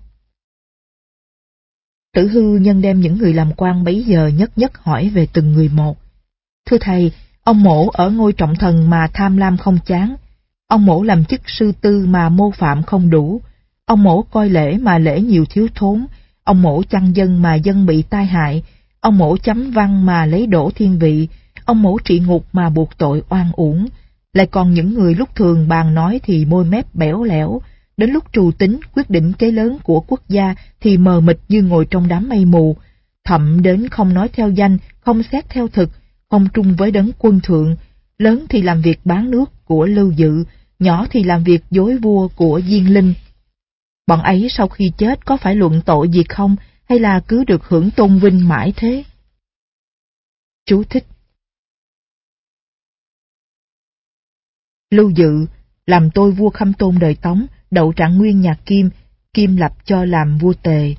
Tử Hư nhân đem những người làm quan bấy giờ nhất nhất hỏi về từng người một. Thưa thầy, ông Mỗ ở ngôi trọng thần mà tham lam không chán. Ông Mỗ làm chức sư tư mà mô phạm không đủ. Ông Mỗ coi lễ mà lễ nhiều thiếu thốn. Ông Mỗ chăn dân mà dân bị tai hại. Ông Mỗ chấm văn mà lấy đổ thiên vị. Ông Mỗ trị ngục mà buộc tội oan uổng. Lại còn những người lúc thường bàn nói thì môi mép bẽo lẽo, Đến lúc trù tính quyết định kế lớn của quốc gia thì mờ mịt như ngồi trong đám mây mù, thậm đến không nói theo danh, không xét theo thực, không trung với đấng quân thượng, lớn thì làm việc bán nước của Lưu Dự, nhỏ thì làm việc dối vua của Diên Linh. Bọn ấy sau khi chết có phải luận tội gì không, hay là cứ được hưởng tôn vinh mãi thế? Chú thích: Lưu Dự làm tôi vua Khâm Tôn đời Tống, đậu Trạng Nguyên nhà Kim, Kim lập cho làm vua Tề.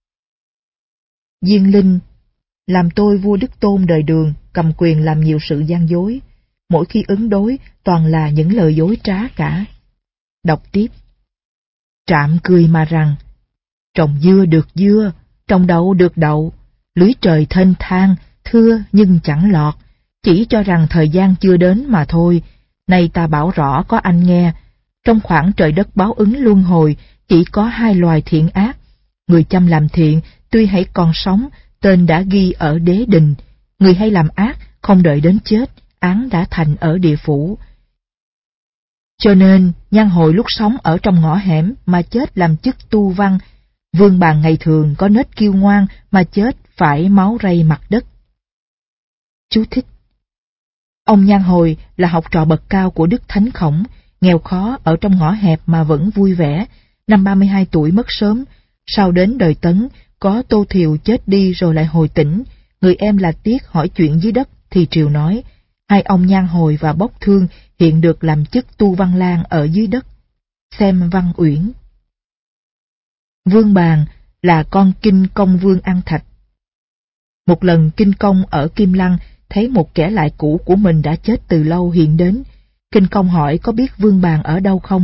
Diên Linh làm tôi vua Đức Tôn đời Đường, cầm quyền làm nhiều sự gian dối. Mỗi khi ứng đối toàn là những lời dối trá cả. Đọc tiếp. Trạm cười mà rằng, trồng dưa được dưa, trồng đậu được đậu, lưới trời thênh thang, thưa nhưng chẳng lọt, chỉ cho rằng thời gian chưa đến mà thôi. Nay ta bảo rõ có anh nghe, trong khoảng trời đất báo ứng luân hồi, chỉ có hai loài thiện ác. Người chăm làm thiện, tuy hãy còn sống, tên đã ghi ở đế đình. Người hay làm ác, không đợi đến chết, án đã thành ở địa phủ. Cho nên, Nhan Hồi lúc sống ở trong ngõ hẻm mà chết làm chức tu văn, Vương Bàn ngày thường có nết kiêu ngoan mà chết phải máu rây mặt đất. Chú thích: Ông Nhan Hồi là học trò bậc cao của Đức Thánh Khổng, nghèo khó ở trong ngõ hẹp mà vẫn vui vẻ, năm ba mươi hai tuổi mất sớm, sau đến đời Tấn, có Tô Thiều chết đi rồi lại hồi tỉnh, người em là Tiết hỏi chuyện dưới đất thì Triều nói, hai ông Nhan Hồi và Bốc Thương hiện được làm chức tu văn lang ở dưới đất. Xem Văn Uyển. Vương Bàn là con Kinh Công Vương An Thạch. Một lần Kinh Công ở Kim Lăng thấy một kẻ lại cũ của mình đã chết từ lâu hiện đến. Kinh Công hỏi có biết Vương Bàn ở đâu không?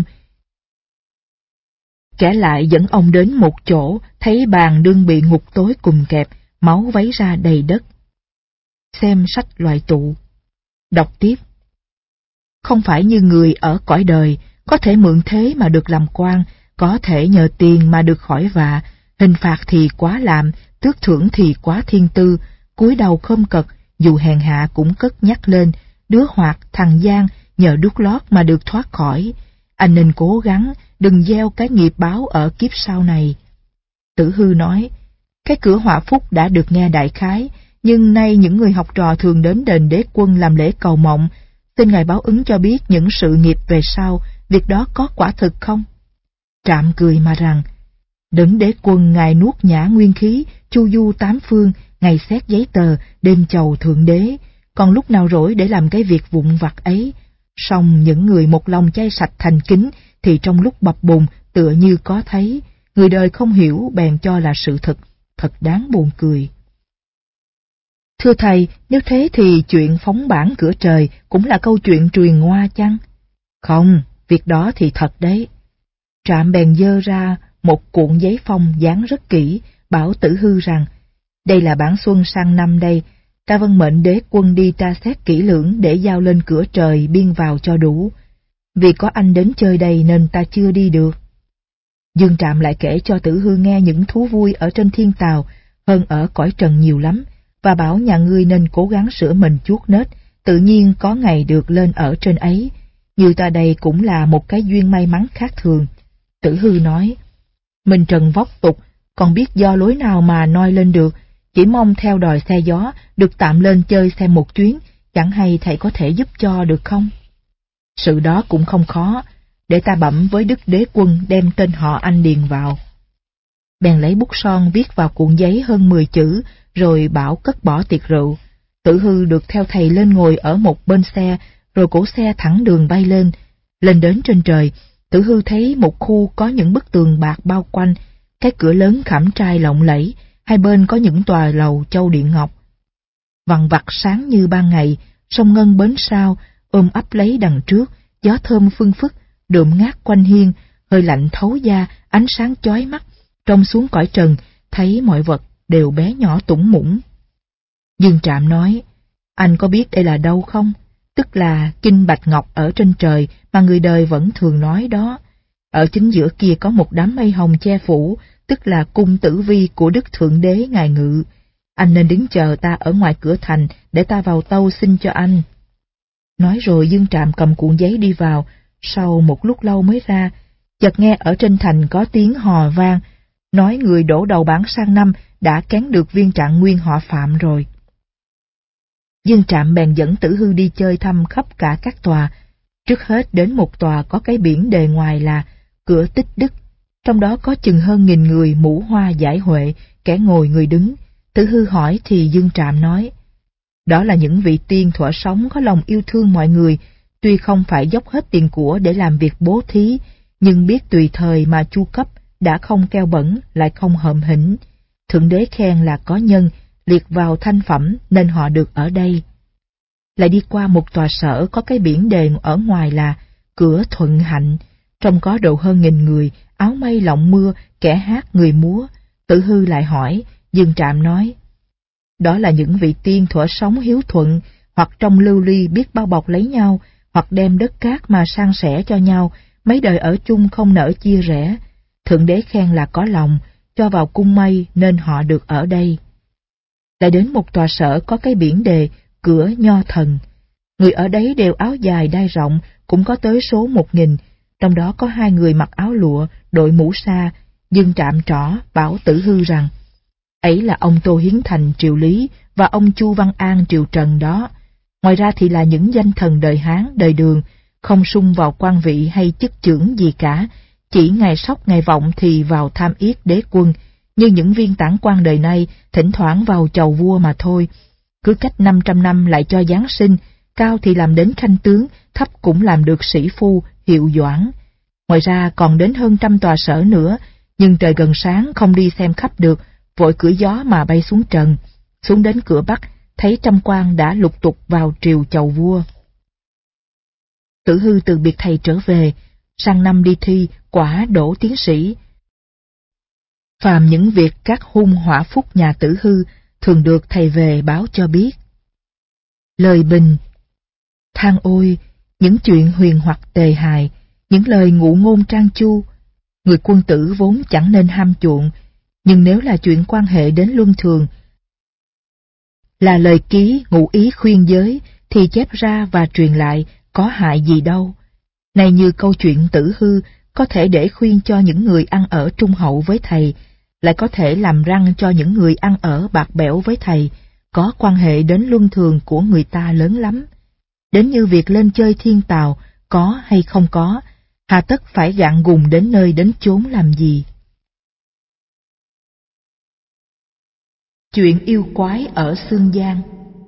Kẻ lại dẫn ông đến một chỗ, thấy Bàn đương bị ngục tối cùng kẹp, máu vấy ra đầy đất. Xem sách loại tụ. Đọc tiếp. Không phải như người ở cõi đời, có thể mượn thế mà được làm quan, có thể nhờ tiền mà được khỏi vạ, hình phạt thì quá làm, tước thưởng thì quá thiên tư, cúi đầu khom cật, dù hèn hạ cũng cất nhắc lên, đứa hoạt thằng Giang nhờ đút lót mà được thoát khỏi. Anh nên cố gắng, đừng gieo cái nghiệp báo ở kiếp sau này. Tử Hư nói, cái cửa họa phúc đã được nghe đại khái, nhưng nay những người học trò thường đến đền Đế Quân làm lễ cầu mộng, xin ngài báo ứng cho biết những sự nghiệp về sau, việc đó có quả thực không? Trạm cười mà rằng, đấng Đế Quân ngài nuốt nhã nguyên khí, chu du tám phương, ngày xét giấy tờ, đêm chầu thượng đế, còn lúc nào rỗi để làm cái việc vụn vặt ấy. Song những người một lòng chay sạch thành kính thì trong lúc bập bùng tựa như có thấy, người đời không hiểu bèn cho là sự thật, thật đáng buồn cười. Thưa thầy, nếu thế thì chuyện phóng bản cửa trời cũng là câu chuyện truyền ngoa chăng? Không, việc đó thì thật đấy. Trạm bèn dơ ra một cuộn giấy phong dán rất kỹ, bảo Tử Hư rằng, đây là bản xuân sang năm đây, ta vân mệnh Đế Quân đi tra xét kỹ lưỡng để giao lên cửa trời biên vào cho đủ. Vì có anh đến chơi đây nên ta chưa đi được. Dương Trạm lại kể cho Tử Hư nghe những thú vui ở trên thiên tào, hơn ở cõi trần nhiều lắm, và bảo nhà ngươi nên cố gắng sửa mình chuốt nết, tự nhiên có ngày được lên ở trên ấy. Như ta đây cũng là một cái duyên may mắn khác thường. Tử Hư nói, mình trần vóc tục, còn biết do lối nào mà noi lên được, chỉ mong theo đòi xe gió, được tạm lên chơi xem một chuyến, chẳng hay thầy có thể giúp cho được không? Sự đó cũng không khó, để ta bẩm với Đức Đế Quân đem tên họ anh điền vào. Bèn lấy bút son viết vào cuộn giấy hơn mười chữ, rồi bảo cất bỏ tiệc rượu. Tử Hư được theo thầy lên ngồi ở một bên xe, rồi cổ xe thẳng đường bay lên. Lên đến trên trời, Tử Hư thấy một khu có những bức tường bạc bao quanh, cái cửa lớn khảm trai lộng lẫy, hai bên có những tòa lầu châu điện ngọc. Vằn vặt sáng như ban ngày, sông ngân bến sau, ôm ấp lấy đằng trước, gió thơm phưng phức, đượm ngát quanh hiên, hơi lạnh thấu da, ánh sáng chói mắt, trông xuống cõi trần, thấy mọi vật đều bé nhỏ tủng mũng. Dương Trạm nói, anh có biết đây là đâu không? Tức là Kinh Bạch Ngọc ở trên trời mà người đời vẫn thường nói đó. Ở chính giữa kia có một đám mây hồng che phủ, tức là cung tử vi của Đức Thượng Đế ngài ngự. Anh nên đứng chờ ta ở ngoài cửa thành để ta vào tâu xin cho anh. Nói rồi Dương Trạm cầm cuộn giấy đi vào, sau một lúc lâu mới ra. Chợt nghe ở trên thành có tiếng hò vang, nói người đổ đầu bản sang năm đã cán được viên trạng nguyên họ Phạm rồi. Dương Trạm bèn dẫn Tử Hư đi chơi thăm khắp cả các tòa. Trước hết đến một tòa có cái biển đề ngoài là Cửa Tích Đức, trong đó có chừng hơn nghìn người mũ hoa giải huệ, kẻ ngồi người đứng. Tử Hư hỏi thì Dương Trạm nói, đó là những vị tiên thuở sống có lòng yêu thương mọi người, tuy không phải dốc hết tiền của để làm việc bố thí, nhưng biết tùy thời mà chu cấp, đã không keo bẩn lại không hợm hĩnh. Thượng đế khen là có nhân, liệt vào thanh phẩm nên họ được ở đây. Lại đi qua một tòa sở có cái biển đề ở ngoài là Cửa Thuận Hạnh, trong có độ hơn nghìn người, áo mây lọng mưa, kẻ hát người múa. Tử Hư lại hỏi, Dương Trạm nói, đó là những vị tiên thuở sống hiếu thuận, hoặc trong lưu ly biết bao bọc lấy nhau, hoặc đem đất cát mà san sẻ cho nhau, mấy đời ở chung không nỡ chia rẽ. Thượng đế khen là có lòng, cho vào cung mây nên họ được ở đây. Lại đến một tòa sở có cái biển đề Cửa Nho Thần. Người ở đấy đều áo dài đai rộng, cũng có tới số một nghìn, trong đó có hai người mặc áo lụa, đội mũ sa. Dương Trạm trỏ bảo Tử Hư rằng, ấy là ông Tô Hiến Thành triều Lý và ông Chu Văn An triều Trần đó. Ngoài ra thì là những danh thần đời Hán, đời Đường, không sung vào quan vị hay chức chưởng gì cả, chỉ ngày sóc ngày vọng thì vào tham yết đế quân, như những viên tản quan đời nay thỉnh thoảng vào chầu vua mà thôi. Cứ cách năm trăm năm lại cho giáng sinh, cao thì làm đến khanh tướng, thấp cũng làm được sĩ phu, hiệu doãn. Ngoài ra còn đến hơn trăm tòa sở nữa, nhưng trời gần sáng không đi xem khắp được, vội cưỡi gió mà bay xuống trần. Xuống đến cửa Bắc, thấy trăm quan đã lục tục vào triều chầu vua. Tử Hư từ biệt thầy trở về, sang năm đi thi, quả đỗ tiến sĩ. Phàm những việc các hung hỏa phúc nhà Tử Hư, thường được thầy về báo cho biết. Lời bình. Than ôi, những chuyện huyền hoặc tề hài, những lời ngụ ngôn trang chu. Người quân tử vốn chẳng nên ham chuộng, nhưng nếu là chuyện quan hệ đến luân thường, là lời ký ngụ ý khuyên giới, thì chép ra và truyền lại có hại gì đâu. Này như câu chuyện Tử Hư, có thể để khuyên cho những người ăn ở trung hậu với thầy, lại có thể làm răng cho những người ăn ở bạc bẽo với thầy, có quan hệ đến luân thường của người ta lớn lắm. Đến như việc lên chơi thiên tào, có hay không có, hà tất phải gạn gùng đến nơi đến chốn làm gì. Chuyện yêu quái ở Xương Giang.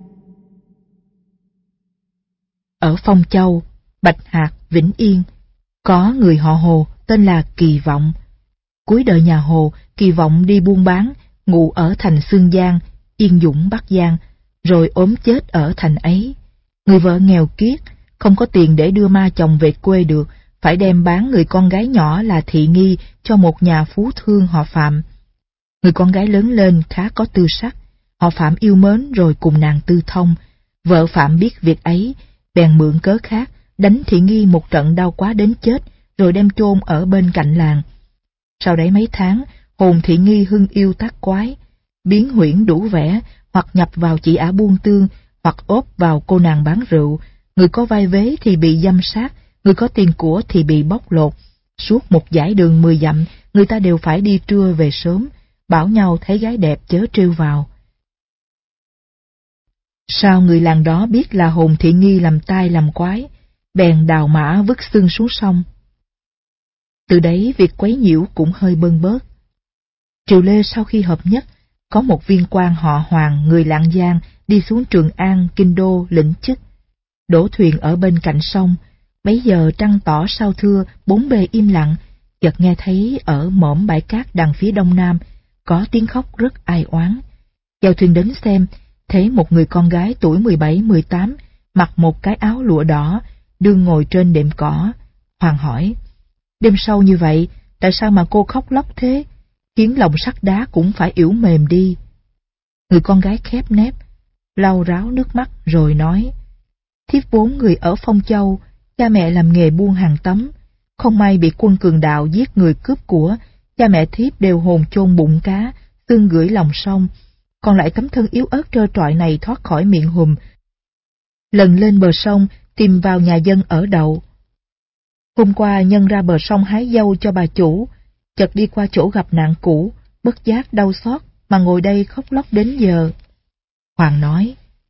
Ở Phong Châu, Bạch Hạc, Vĩnh Yên, có người họ Hồ tên là Kỳ Vọng. Cuối đời nhà Hồ, Kỳ Vọng đi buôn bán, ngụ ở thành Xương Giang, Yên Dũng, Bắc Giang, rồi ốm chết ở thành ấy. Người vợ nghèo kiết, không có tiền để đưa ma chồng về quê được, phải đem bán người con gái nhỏ là Thị Nghi cho một nhà phú thương họ Phạm. Người con gái lớn lên khá có tư sắc, họ Phạm yêu mến rồi cùng nàng tư thông. Vợ Phạm biết việc ấy, bèn mượn cớ khác, đánh Thị Nghi một trận đau quá đến chết, rồi đem chôn ở bên cạnh làng. Sau đấy mấy tháng, hồn Thị Nghi hưng yêu tác quái, biến huyễn đủ vẻ, hoặc nhập vào chị ả buôn tương, hoặc ốp vào cô nàng bán rượu. Người có vai vế thì bị giam sát, người có tiền của thì bị bóc lột. Suốt một dải đường mười dặm, người ta đều phải đi trưa về sớm, bảo nhau thấy gái đẹp chớ trêu vào. Sao người làng đó biết là hồn Thị Nghi làm tai làm quái, bèn đào mã vứt xương xuống sông. Từ đấy việc quấy nhiễu cũng hơi bớn bớt. Triều Lê sau khi hợp nhất, có một viên quan họ Hoàng người Lạng Giang đi xuống Trường An, Kinh Đô lĩnh chức. Đổ thuyền ở bên cạnh sông, bấy giờ trăng tỏ sao thưa, bốn bề im lặng, chợt nghe thấy ở mỏm bãi cát đằng phía đông nam có tiếng khóc rất ai oán. Chèo thuyền đến xem, thấy một người con gái tuổi mười bảy mười tám, mặc một cái áo lụa đỏ, đương ngồi trên đệm cỏ. Hoàng hỏi, đêm sâu như vậy, tại sao mà cô khóc lóc thế, khiến lòng sắt đá cũng phải yểu mềm đi. Người con gái khép nép, lau ráo nước mắt rồi nói, thiếp vốn người ở Phong Châu, cha mẹ làm nghề buôn hàng tấm, không may bị quân cường đạo giết người cướp của, cha mẹ thiếp đều hồn chôn bụng cá, xương gửi lòng sông, còn lại tấm thân yếu ớt trơ trọi này thoát khỏi miệng hùm. Lần lên bờ sông, tìm vào nhà dân ở đậu. Hôm qua Nhân ra bờ sông hái dâu cho bà chủ, chợt đi qua chỗ gặp nạn cũ, bất giác đau xót mà ngồi đây khóc lóc đến giờ. Hoàng nói,